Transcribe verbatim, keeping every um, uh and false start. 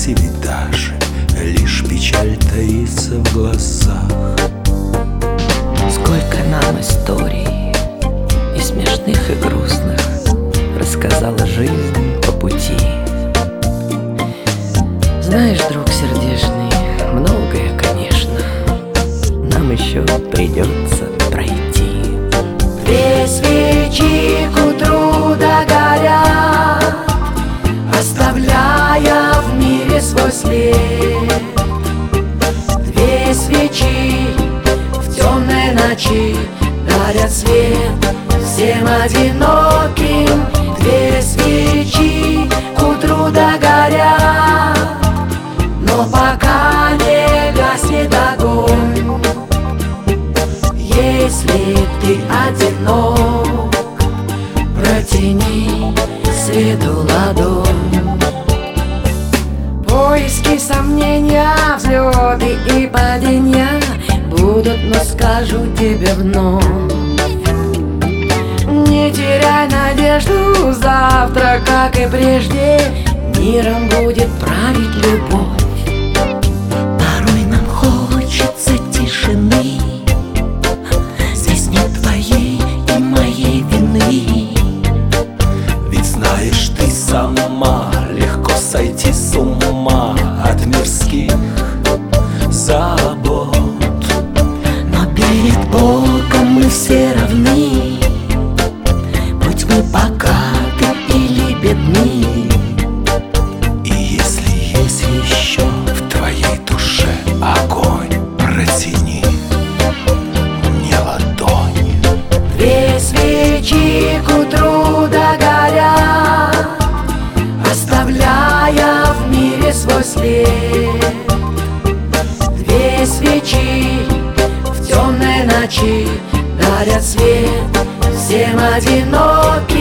или даже лишь печаль таится в глазах. Сколько нам историй, и смешных, и грустных, рассказала жизнь по пути. Знаешь, друг сердечный, многое, конечно, нам еще придется пройти. Две свечи к утру догорят, оставляя в мире свой след. Две свечи в темной ночи дарят свет всем одиноким. Две свечи к утру догорят, но пока не гаснет огонь. Если ты одинок, протяни свету ладонь. Поиски, сомнения, взлеты и падения будут, но скажу тебе вновь: не теряй надежду, завтра, как и прежде, миром будет править любовь. Порой нам хочется тишины, здесь нет твоей и моей вины. Ведь знаешь, ты сама легко сойти с ума от мирских забот. Но перед Богом мы все равны, будь мы богаты или бедны. И если есть еще в твоей душе огонь, протяни мне ладонь. Две свечи к утру догорят, оставляя в мире свой след. Две свечи в темной ночи дарят свет всем одиноким.